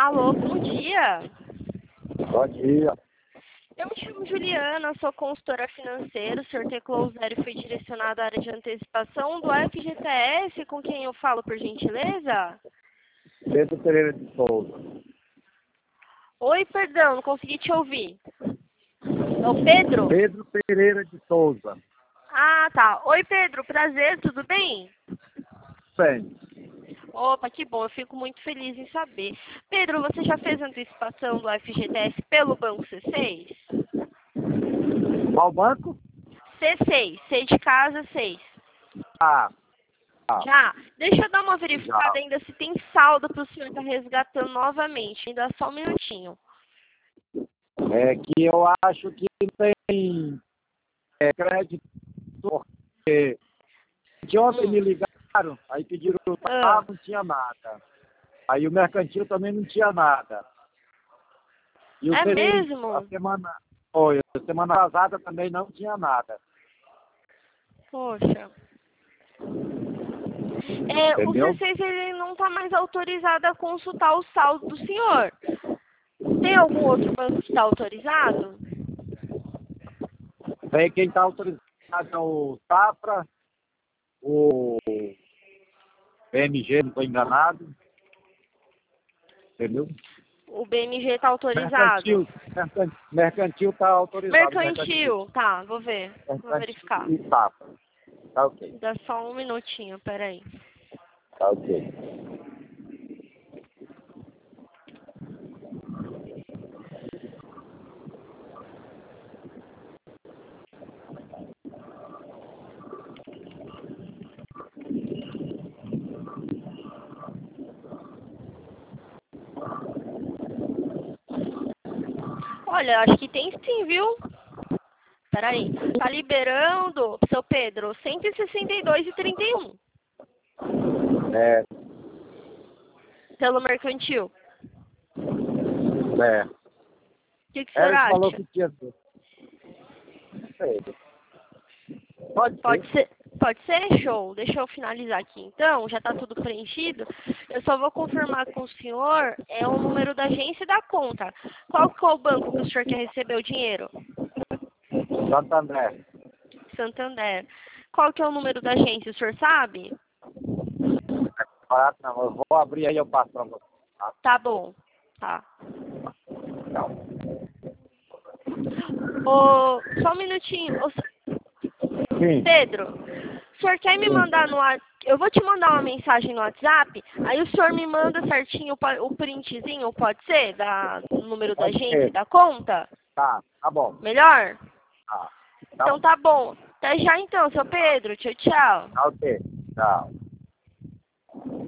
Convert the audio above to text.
Alô, bom dia. Bom dia. Eu me chamo Juliana, sou consultora financeira. O senhor Teclou Zero foi direcionado à área de antecipação do FGTS. Com quem eu falo, por gentileza? Pedro Pereira de Souza. Oi, perdão, não consegui te ouvir. É o Pedro? Pedro Pereira de Souza. Ah, tá. Oi, Pedro, prazer, tudo bem? Bem, Opa, que bom, eu fico muito feliz em saber. Pedro, você já fez antecipação do FGTS pelo Banco C6? qual banco? C6, C de casa 6. Ah, Já? Deixa eu dar uma verificada já. ainda se tem saldo para o senhor estar resgatando novamente. Ainda só um minutinho. É que eu acho que não tem crédito, porque de ontem me ligaram, aí pediram Ah, não tinha nada. Aí o mercantil também não tinha nada. E o é C6, mesmo? a semana passada também não tinha nada. Poxa. O Entendeu? C6 ele não está mais autorizado a consultar o saldo do senhor. Tem algum outro banco que está autorizado? Tem quem está autorizado é o Safra, o BMG, não estou enganado. Entendeu? O BMG está autorizado? Mercantil está autorizado. Mercantil, tá, vou ver. Vou verificar. Mercantil e Safra. Tá ok. Dá só um minutinho, peraí. Tá ok. Olha, acho que tem sim, viu? Peraí. Tá liberando, seu Pedro, 162,31 É, pelo mercantil. é. O que o senhor Eric falou acha? que tinha. Não sei. Pode Pode ser. ser? Pode ser? Show. Deixa eu finalizar aqui então. Já tá tudo preenchido. Eu só vou confirmar com o senhor o número da agência e da conta. Qual que é o banco que o senhor quer receber o dinheiro? Santander. Santander. Qual que é o número da agência? O senhor sabe? Barato não, eu vou abrir aí, eu passo para você. Tá? Tá bom. Tá. Tchau. Só um minutinho. Sim. Pedro, o senhor quer me mandar no WhatsApp? Eu vou te mandar uma mensagem no WhatsApp, aí o senhor me manda certinho o printzinho, pode ser? Do número da Pode agência e ser. da conta? Tá bom. Melhor? Tá. Então tá bom. Até já então, seu Pedro. Tchau, tchau. Tá ok. Tchau.